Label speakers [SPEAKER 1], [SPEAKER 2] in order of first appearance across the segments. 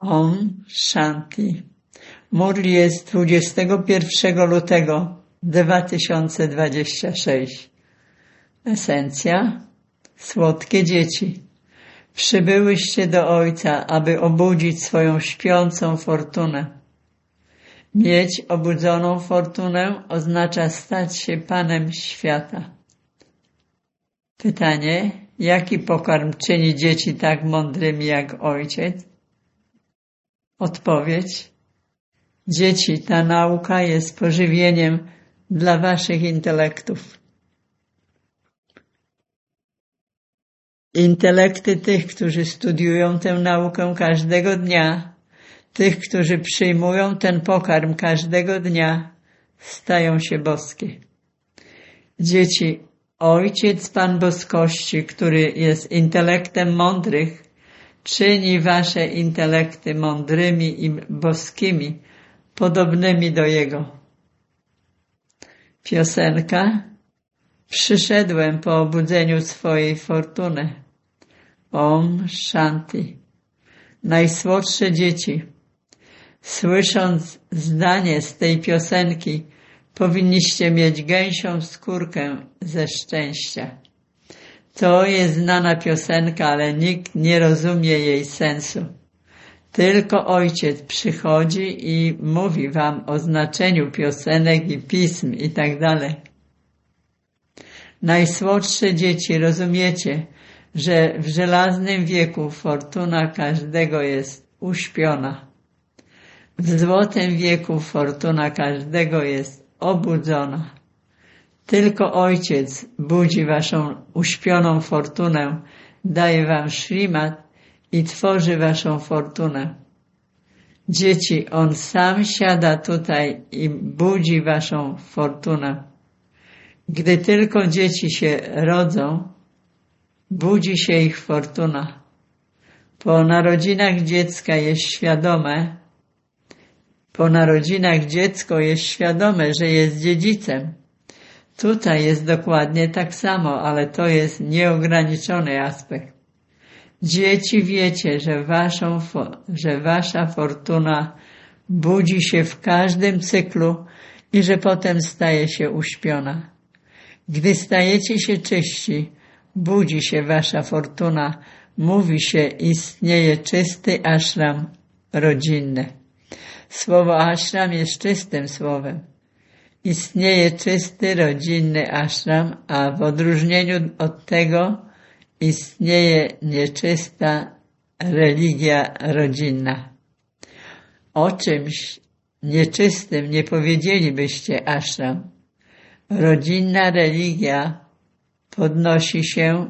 [SPEAKER 1] Om Shanti. Murli jest 21 lutego 2026. Esencja. Słodkie dzieci. Przybyłyście do Ojca, aby obudzić swoją śpiącą fortunę. Mieć obudzoną fortunę oznacza stać się Panem świata. Pytanie. Jaki pokarm czyni dzieci tak mądrymi jak Ojciec? Odpowiedź. Dzieci, ta nauka jest pożywieniem dla waszych intelektów. Intelekty tych, którzy studiują tę naukę każdego dnia, tych, którzy przyjmują ten pokarm każdego dnia, stają się boskie. Dzieci, Ojciec Pan Boskości, który jest intelektem mądrych, czyni wasze intelekty mądrymi i boskimi, podobnymi do Jego. Piosenka. Przyszedłem po obudzeniu swojej fortuny. Om Shanti. Najsłodsze dzieci. Słysząc zdanie z tej piosenki, powinniście mieć gęsią skórkę ze szczęścia. To jest znana piosenka, ale nikt nie rozumie jej sensu. Tylko Ojciec przychodzi i mówi wam o znaczeniu piosenek i pism i tak dalej. Najsłodsze dzieci, rozumiecie, że w żelaznym wieku fortuna każdego jest uśpiona. W złotym wieku fortuna każdego jest obudzona. Tylko Ojciec budzi waszą uśpioną fortunę, daje wam szrimat i tworzy waszą fortunę. Dzieci, On sam siada tutaj i budzi waszą fortunę. Gdy tylko dzieci się rodzą, budzi się ich fortuna. Po narodzinach dziecko jest świadome, że jest dziedzicem. Tutaj jest dokładnie tak samo, ale to jest nieograniczony aspekt. Dzieci, wiecie, że wasza fortuna budzi się w każdym cyklu i że potem staje się uśpiona. Gdy stajecie się czyści, budzi się wasza fortuna, mówi się, istnieje czysty ashram rodzinny. Słowo ashram jest czystym słowem. Istnieje czysty, rodzinny ashram, a w odróżnieniu od tego istnieje nieczysta religia rodzinna. O czymś nieczystym nie powiedzielibyście ashram. Rodzinna religia odnosi się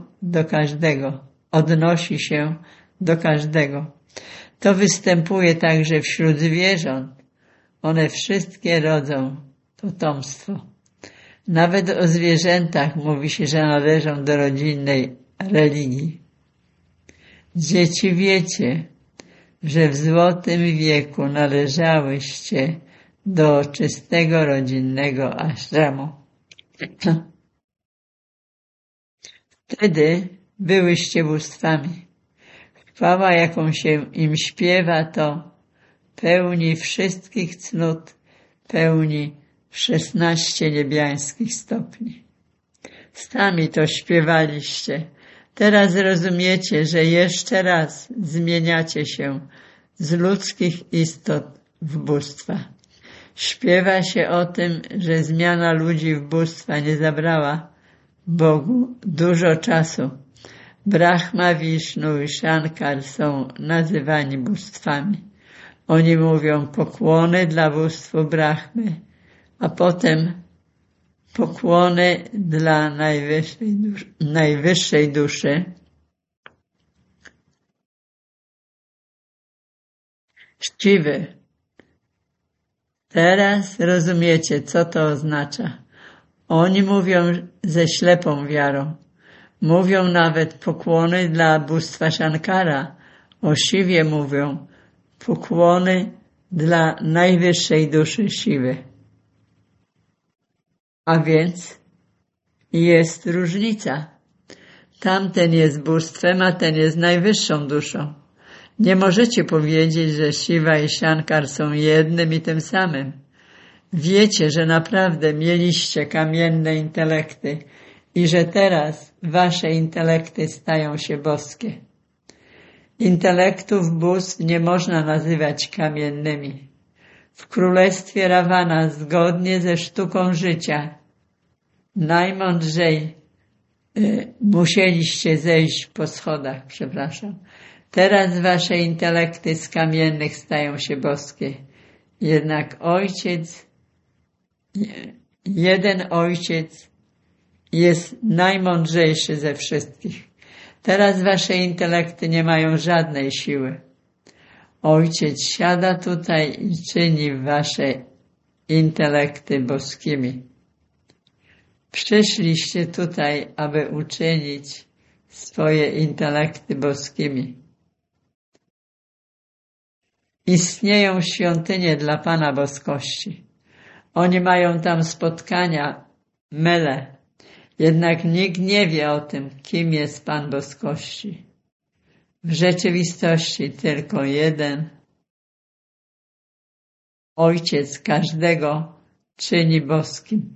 [SPEAKER 1] do każdego. To występuje także wśród zwierząt. One wszystkie rodzą potomstwo. Nawet o zwierzętach mówi się, że należą do rodzinnej religii. Dzieci, wiecie, że w złotym wieku należałyście do czystego rodzinnego ashramu. Wtedy byłyście bóstwami. Chwała, jaką się im śpiewa, to pełni wszystkich cnót, pełni 16 niebiańskich stopni. Sami to śpiewaliście. Teraz rozumiecie, że jeszcze raz zmieniacie się z ludzkich istot w bóstwa. Śpiewa się o tym, że zmiana ludzi w bóstwa nie zabrała Bogu dużo czasu. Brahma, Wisznu i Shankar są nazywani bóstwami. Oni mówią pokłony dla bóstwu Brahmy, a potem pokłony dla najwyższej duszy. Szczywy. Teraz rozumiecie, co to oznacza. Oni mówią ze ślepą wiarą. Mówią nawet pokłony dla bóstwa Shankara. O Siwie mówią pokłony dla najwyższej duszy Siwy. A więc jest różnica. Tamten jest bóstwem, a ten jest najwyższą duszą. Nie możecie powiedzieć, że Siwa i Shankar są jednym i tym samym. Wiecie, że naprawdę mieliście kamienne intelekty i że teraz wasze intelekty stają się boskie. Intelektów bóstw nie można nazywać kamiennymi. W królestwie Ravana, zgodnie ze sztuką życia, najmądrzej musieliście zejść po schodach, Teraz wasze intelekty z kamiennych stają się boskie. Jednak jeden ojciec jest najmądrzejszy ze wszystkich. Teraz wasze intelekty nie mają żadnej siły. Ojciec siada tutaj i czyni wasze intelekty boskimi. Przyszliście tutaj, aby uczynić swoje intelekty boskimi. Istnieją świątynie dla Pana boskości. Oni mają tam spotkania, mele. Jednak nikt nie wie o tym, kim jest Pan boskości. W rzeczywistości tylko jeden Ojciec każdego czyni boskim.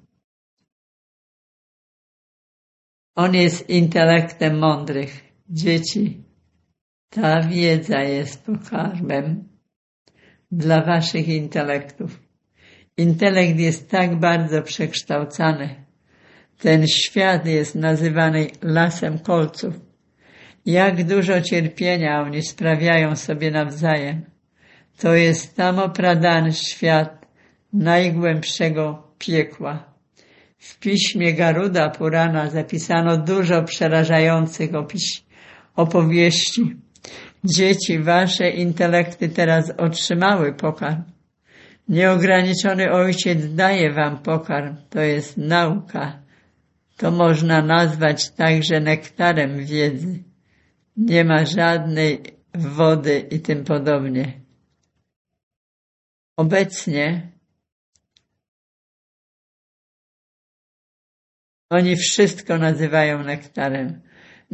[SPEAKER 1] On jest intelektem mądrych dzieci. Ta wiedza jest pokarmem dla waszych intelektów. Intelekt jest tak bardzo przekształcany. Ten świat jest nazywany lasem kolców. Jak dużo cierpienia oni sprawiają sobie nawzajem. To jest Tamopradhan, świat najgłębszego piekła. W piśmie Garuda Purana zapisano dużo przerażających opowieści. Dzieci, wasze intelekty teraz otrzymały pokarm. Nieograniczony Ojciec daje wam pokarm, to jest nauka. To można nazwać także nektarem wiedzy. Nie ma żadnej wody i tym podobnie. Obecnie oni wszystko nazywają nektarem.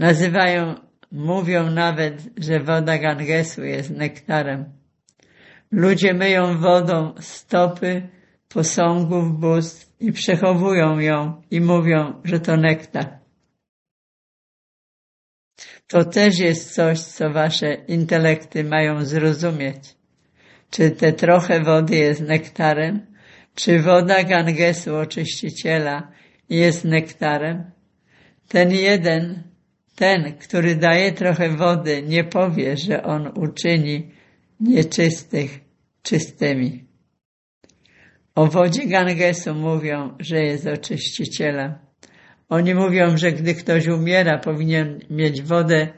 [SPEAKER 1] Mówią nawet, że woda Gangesu jest nektarem. Ludzie myją wodą stopy posągów bóstw i przechowują ją i mówią, że to nektar. To też jest coś, co wasze intelekty mają zrozumieć. Czy te trochę wody jest nektarem? Czy woda Gangesu, oczyściciela, jest nektarem? Ten, który daje trochę wody, nie powie, że on uczyni nieczystych czystymi. O wodzie Gangesu mówią, że jest oczyścicielem. Oni mówią, że gdy ktoś umiera, powinien mieć wodę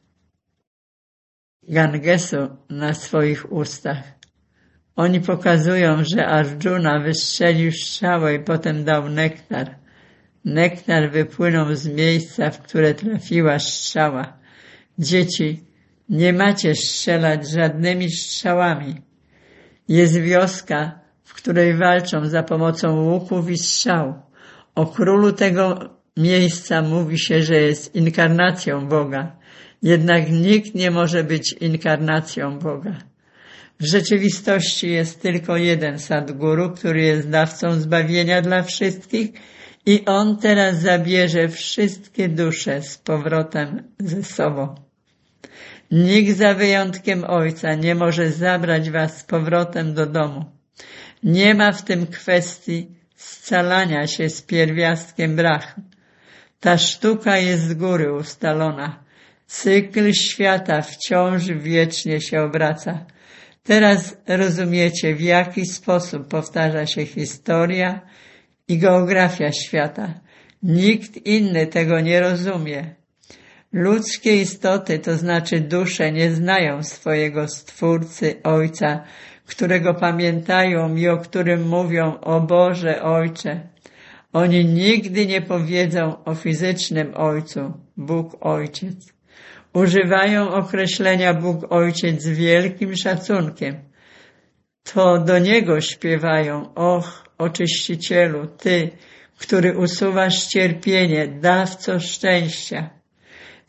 [SPEAKER 1] Gangesu na swoich ustach. Oni pokazują, że Arjuna wystrzelił strzałę i potem dał nektar. Nektar wypłynął z miejsca, w które trafiła strzała. Dzieci, nie macie strzelać żadnymi strzałami. Jest wioska, w której walczą za pomocą łuków i strzał. O królu tego miejsca mówi się, że jest inkarnacją Boga. Jednak nikt nie może być inkarnacją Boga. W rzeczywistości jest tylko jeden Sadguru, który jest dawcą zbawienia dla wszystkich i on teraz zabierze wszystkie dusze z powrotem ze sobą. Nikt za wyjątkiem Ojca nie może zabrać was z powrotem do domu. Nie ma w tym kwestii scalania się z pierwiastkiem Brahmy. Ta sztuka jest z góry ustalona. Cykl świata wciąż wiecznie się obraca. Teraz rozumiecie, w jaki sposób powtarza się historia i geografia świata. Nikt inny tego nie rozumie. Ludzkie istoty, to znaczy dusze, nie znają swojego Stwórcy, Ojca, którego pamiętają i o którym mówią: o Boże, Ojcze. Oni nigdy nie powiedzą o fizycznym Ojcu, Bóg Ojciec. Używają określenia Bóg Ojciec z wielkim szacunkiem. To do Niego śpiewają: och, Oczyścicielu, Ty, który usuwasz cierpienie, dawco szczęścia.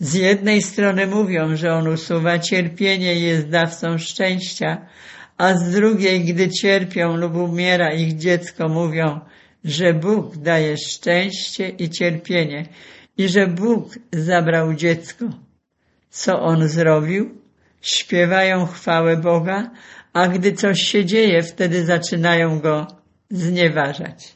[SPEAKER 1] Z jednej strony mówią, że On usuwa cierpienie i jest dawcą szczęścia, a z drugiej, gdy cierpią lub umiera ich dziecko, mówią, że Bóg daje szczęście i cierpienie i że Bóg zabrał dziecko. Co On zrobił? Śpiewają chwałę Boga, a gdy coś się dzieje, wtedy zaczynają Go znieważać.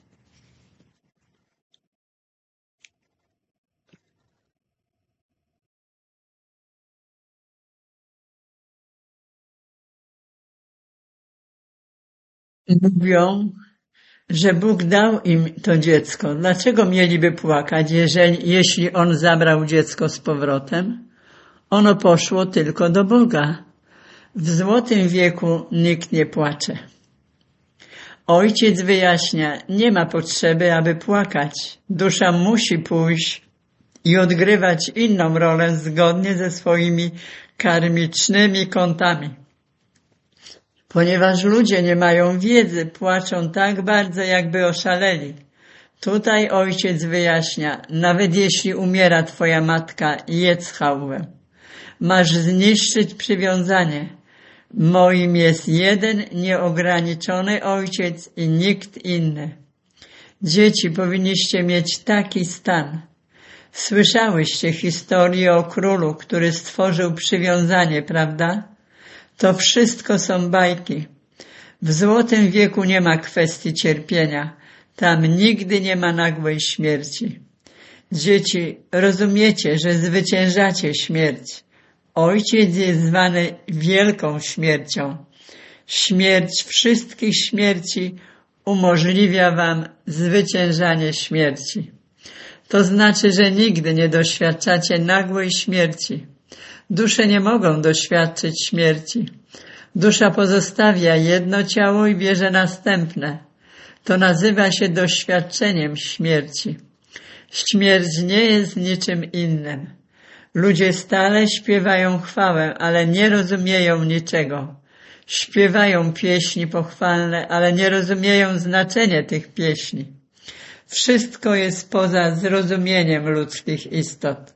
[SPEAKER 1] Mówią, że Bóg dał im to dziecko. Dlaczego mieliby płakać, jeśli On zabrał dziecko z powrotem? Ono poszło tylko do Boga. W złotym wieku nikt nie płacze. Ojciec wyjaśnia, nie ma potrzeby, aby płakać. Dusza musi pójść i odgrywać inną rolę zgodnie ze swoimi karmicznymi kątami. Ponieważ ludzie nie mają wiedzy, płaczą tak bardzo, jakby oszaleli. Tutaj ojciec wyjaśnia, nawet jeśli umiera twoja matka, jedz chałwę. Masz zniszczyć przywiązanie. Moim jest jeden nieograniczony ojciec i nikt inny. Dzieci, powinniście mieć taki stan. Słyszałyście historię o królu, który stworzył przywiązanie, prawda? To wszystko są bajki. W złotym wieku nie ma kwestii cierpienia. Tam nigdy nie ma nagłej śmierci. Dzieci, rozumiecie, że zwyciężacie śmierć. Ojciec jest zwany wielką śmiercią. Śmierć wszystkich śmierci umożliwia wam zwyciężanie śmierci. To znaczy, że nigdy nie doświadczacie nagłej śmierci. Dusze nie mogą doświadczyć śmierci. Dusza pozostawia jedno ciało i bierze następne. To nazywa się doświadczeniem śmierci. Śmierć nie jest niczym innym. Ludzie stale śpiewają chwałę, ale nie rozumieją niczego. Śpiewają pieśni pochwalne, ale nie rozumieją znaczenia tych pieśni. Wszystko jest poza zrozumieniem ludzkich istot.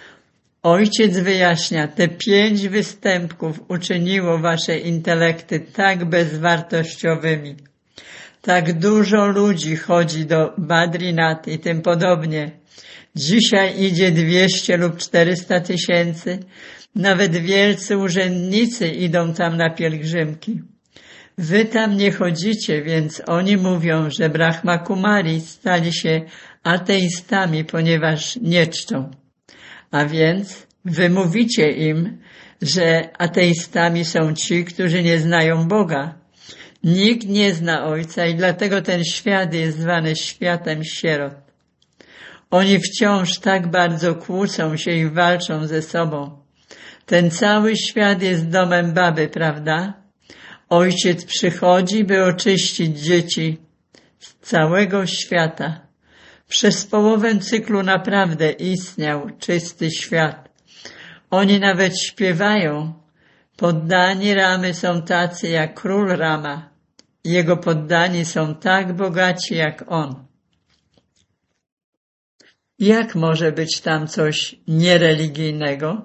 [SPEAKER 1] Ojciec wyjaśnia, te 5 występków uczyniło wasze intelekty tak bezwartościowymi. Tak dużo ludzi chodzi do Badrinath i tym podobnie. Dzisiaj idzie 200 lub 400 tysięcy. Nawet wielcy urzędnicy idą tam na pielgrzymki. Wy tam nie chodzicie, więc oni mówią, że Brahma Kumari stali się ateistami, ponieważ nie czczą. A więc wy mówicie im, że ateistami są ci, którzy nie znają Boga. Nikt nie zna Ojca i dlatego ten świat jest zwany światem sierot. Oni wciąż tak bardzo kłócą się i walczą ze sobą. Ten cały świat jest domem baby, prawda? Ojciec przychodzi, by oczyścić dzieci z całego świata. Przez połowę cyklu naprawdę istniał czysty świat. Oni nawet śpiewają. Poddani Ramy są tacy jak król Rama. Jego poddani są tak bogaci jak on. Jak może być tam coś niereligijnego?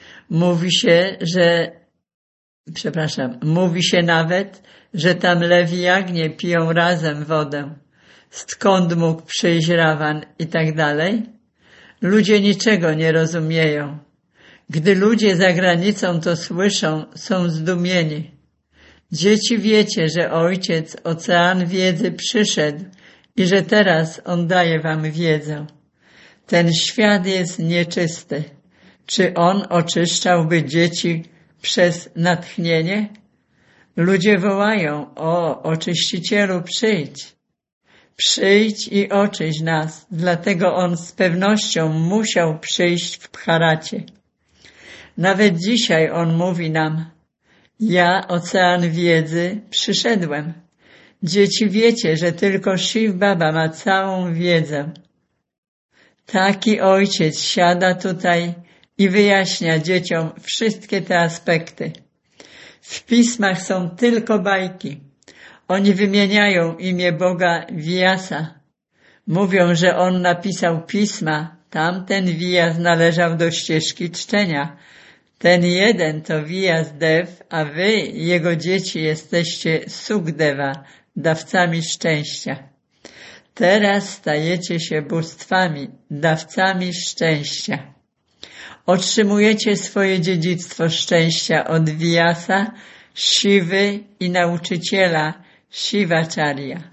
[SPEAKER 1] Mówi się nawet, że tam lew i jagnię piją razem wodę. Skąd mógł przyjść Rawan i tak dalej? Ludzie niczego nie rozumieją. Gdy ludzie za granicą to słyszą, są zdumieni. Dzieci, wiecie, że Ojciec, ocean wiedzy, przyszedł i że teraz On daje wam wiedzę. Ten świat jest nieczysty. Czy On oczyszczałby dzieci przez natchnienie? Ludzie wołają, o, oczyścicielu, przyjdź. Przyjdź i oczyść nas. Dlatego On z pewnością musiał przyjść w Bharacie. Nawet dzisiaj On mówi nam, ja, ocean wiedzy, przyszedłem. Dzieci, wiecie, że tylko Shiv Baba ma całą wiedzę. Taki Ojciec siada tutaj i wyjaśnia dzieciom wszystkie te aspekty. W pismach są tylko bajki. Oni wymieniają imię Boga Vyasa. Mówią, że On napisał pisma, Tamten wijas należał do ścieżki czczenia. Ten jeden to wijas Dev, a wy, jego dzieci, jesteście Sukdeva, dawcami szczęścia. Teraz stajecie się bóstwami, dawcami szczęścia. Otrzymujecie swoje dziedzictwo szczęścia od Vyasa, Siwy i nauczyciela Shivacharya.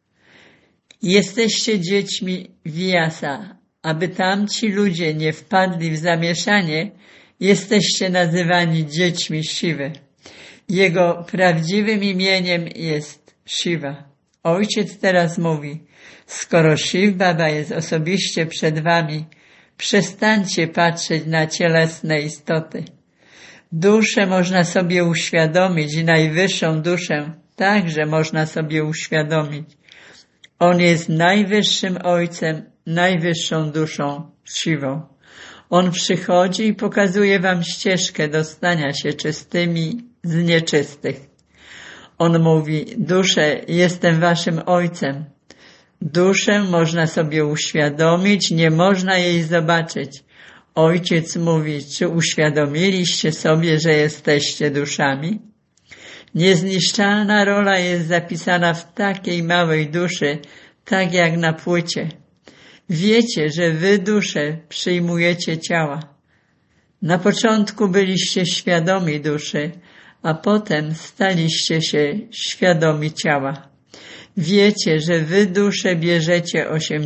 [SPEAKER 1] Jesteście dziećmi Vyasa. Aby tamci ludzie nie wpadli w zamieszanie, jesteście nazywani dziećmi Siwy. Jego prawdziwym imieniem jest Shiva. Ojciec teraz mówi, skoro Shiv Baba jest osobiście przed wami, przestańcie patrzeć na cielesne istoty. Duszę można sobie uświadomić i najwyższą duszę także można sobie uświadomić. On jest najwyższym Ojcem, najwyższą duszą, Shivą. On przychodzi i pokazuje wam ścieżkę do stania się czystymi z nieczystych. On mówi, dusze, jestem waszym Ojcem. Duszę można sobie uświadomić, nie można jej zobaczyć. Ojciec mówi, czy uświadomiliście sobie, że jesteście duszami? Niezniszczalna rola jest zapisana w takiej małej duszy, tak jak na płycie. Wiecie, że wy, dusze, przyjmujecie ciała. Na początku byliście świadomi duszy, a potem staliście się świadomi ciała. Wiecie, że wy, dusze, bierzecie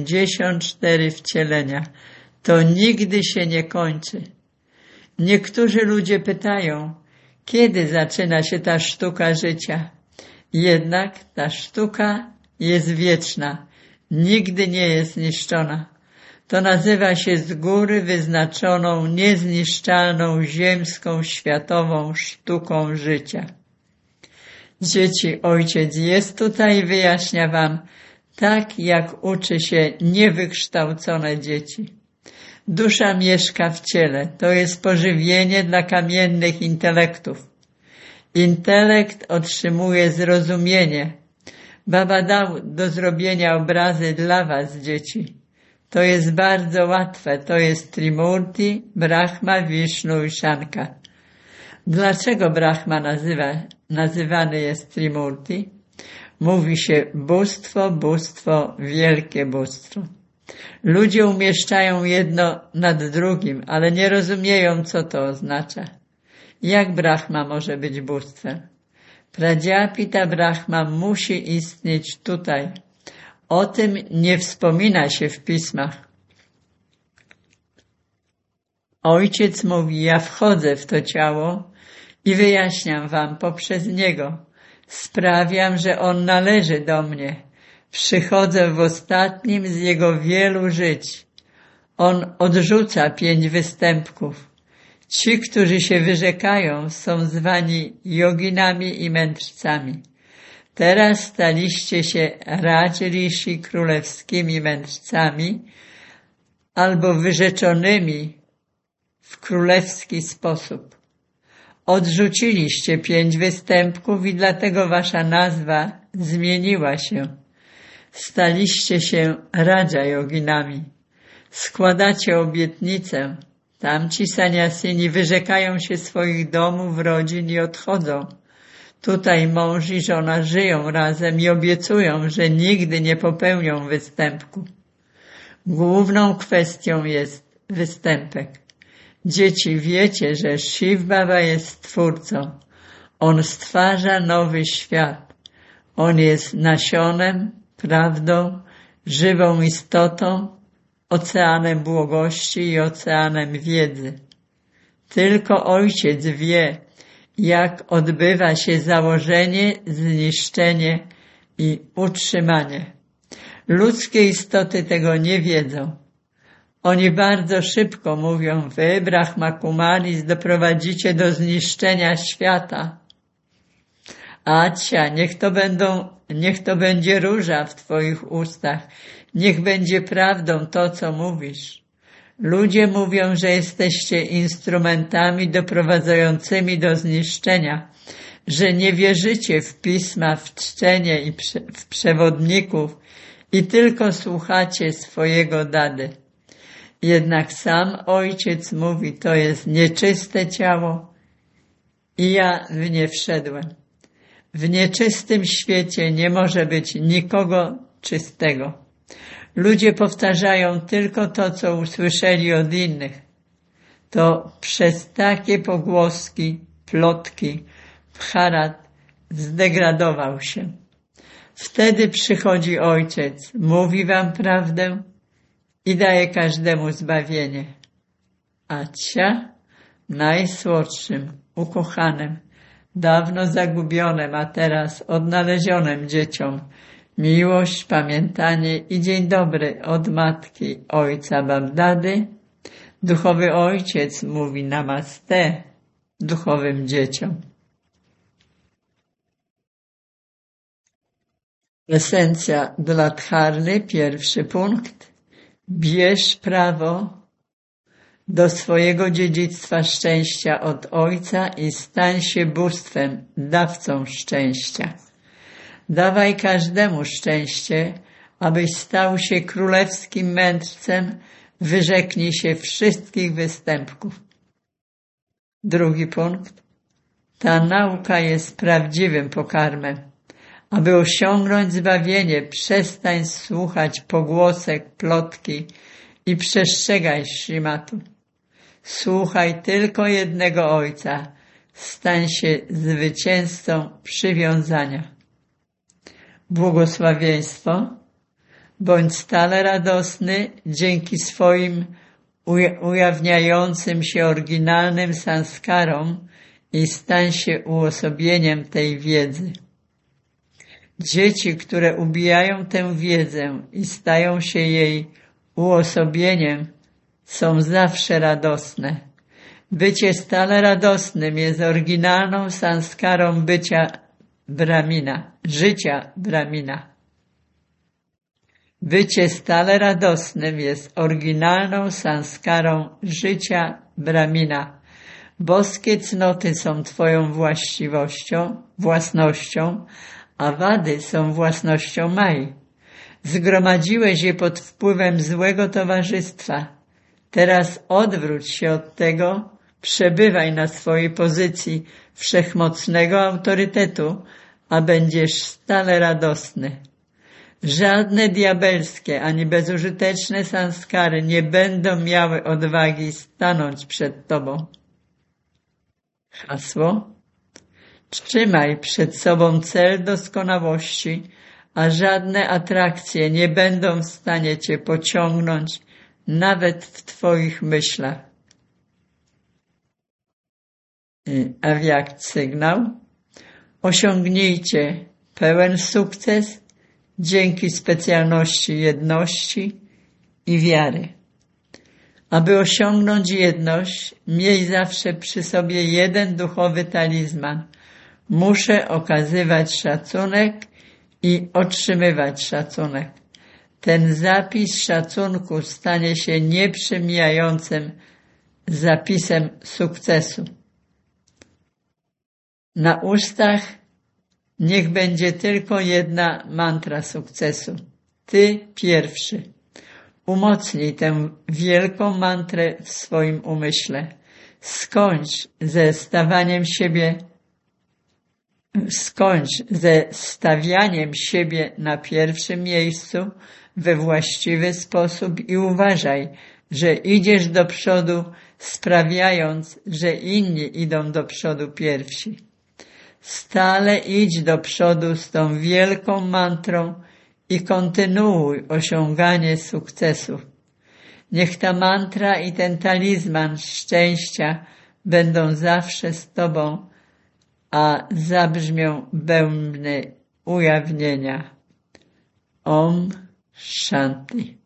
[SPEAKER 1] 84 wcielenia. To nigdy się nie kończy. Niektórzy ludzie pytają, kiedy zaczyna się ta sztuka życia? Jednak ta sztuka jest wieczna, nigdy nie jest niszczona. To nazywa się z góry wyznaczoną, niezniszczalną, ziemską, światową sztuką życia. Dzieci, Ojciec jest tutaj i wyjaśnia wam, tak jak uczy się niewykształcone dzieci. Dusza mieszka w ciele, to jest pożywienie dla kamiennych intelektów. Intelekt otrzymuje zrozumienie. Baba dał do zrobienia obrazy dla was, dzieci. To jest bardzo łatwe, to jest Trimurti, Brahma, Vishnu i Shankar. Dlaczego Brahma nazywany jest Trimurti? Mówi się bóstwo, bóstwo, wielkie bóstwo. Ludzie umieszczają jedno nad drugim, ale nie rozumieją, co to oznacza. Jak Brahma może być bóstwem? Pradziapita Brahma musi istnieć tutaj. O tym nie wspomina się w pismach. Ojciec mówi, ja wchodzę w to ciało i wyjaśniam wam poprzez niego. Sprawiam, że on należy do mnie. Przychodzę w ostatnim z jego wielu żyć. On odrzuca 5 występków. Ci, którzy się wyrzekają, są zwani joginami i mędrcami. Teraz staliście się Rajrishi, królewskimi mędrcami, albo wyrzeczonymi w królewski sposób. Odrzuciliście 5 występków i dlatego wasza nazwa zmieniła się. Staliście się Raja joginami. Składacie obietnicę. Tamci saniasini wyrzekają się swoich domów, rodzin i odchodzą. Tutaj mąż i żona żyją razem i obiecują, że nigdy nie popełnią występku. Główną kwestią jest występek. Dzieci, wiecie, że Shiv Baba jest Stwórcą. On stwarza nowy świat. On jest nasionem, prawdą, żywą istotą, oceanem błogości i oceanem wiedzy. Tylko Ojciec wie, jak odbywa się założenie, zniszczenie i utrzymanie. Ludzkie istoty tego nie wiedzą. Oni bardzo szybko mówią, wy, Brahma Kumaris, doprowadzicie do świata. Acia, niech to będzie róża w twoich ustach, niech będzie prawdą to, co mówisz. Ludzie mówią, że jesteście instrumentami doprowadzającymi do zniszczenia, że nie wierzycie w pisma, w czczenie i w przewodników i tylko słuchacie swojego dady. Jednak sam Ojciec mówi, to jest nieczyste ciało i ja w nie wszedłem. W nieczystym świecie nie może być nikogo czystego. Ludzie powtarzają tylko to, co usłyszeli od innych. To przez takie pogłoski, plotki, Bharat zdegradował się. Wtedy przychodzi Ojciec, mówi wam prawdę i daje każdemu zbawienie. A najsłodszym, ukochanym, dawno zagubionym, a teraz odnalezionym dzieciom miłość, pamiętanie i dzień dobry od matki ojca Babdady. Duchowy Ojciec mówi namaste duchowym dzieciom. Esencja dla Dharmy, pierwszy punkt. Bierz prawo do swojego dziedzictwa szczęścia od Ojca i stań się bóstwem, dawcą szczęścia. Dawaj każdemu szczęście, abyś stał się królewskim mędrcem, wyrzeknij się wszystkich występków. Drugi punkt. Ta nauka jest prawdziwym pokarmem. Aby osiągnąć zbawienie, przestań słuchać pogłosek, plotki i przestrzegaj Śrimatu. Słuchaj tylko jednego Ojca. Stań się zwycięzcą przywiązania. Błogosławieństwo. Bądź stale radosny dzięki swoim ujawniającym się oryginalnym sanskarom i stań się uosobieniem tej wiedzy. Dzieci, które ubijają tę wiedzę i stają się jej uosobieniem, są zawsze radosne. Bycie stale radosnym jest oryginalną sanskarą bycia Brahmina, życia Brahmina. Bycie stale radosnym jest oryginalną sanskarą życia Brahmina. Boskie cnoty są twoją własnością, a wady są własnością Mai. Zgromadziłeś je pod wpływem złego towarzystwa. Teraz odwróć się od tego, przebywaj na swojej pozycji wszechmocnego autorytetu, a będziesz stale radosny. Żadne diabelskie ani bezużyteczne sanskary nie będą miały odwagi stanąć przed tobą. Hasło. Trzymaj przed sobą cel doskonałości, a żadne atrakcje nie będą w stanie cię pociągnąć, nawet w twoich myślach. A jak sygnał? Osiągnijcie pełen sukces dzięki specjalności jedności i wiary. Aby osiągnąć jedność, miej zawsze przy sobie jeden duchowy talizman. Muszę okazywać szacunek i otrzymywać szacunek. Ten zapis szacunku stanie się nieprzemijającym zapisem sukcesu. Na ustach niech będzie tylko jedna mantra sukcesu. Ty pierwszy. Umocnij tę wielką mantrę w swoim umyśle. Skończ ze stawianiem siebie na pierwszym miejscu we właściwy sposób i uważaj, że idziesz do przodu, sprawiając, że inni idą do przodu pierwsi. Stale idź do przodu z tą wielką mantrą i kontynuuj osiąganie sukcesów. Niech ta mantra i ten talizman szczęścia będą zawsze z tobą, a zabrzmią bębny ujawnienia. Om Shanti.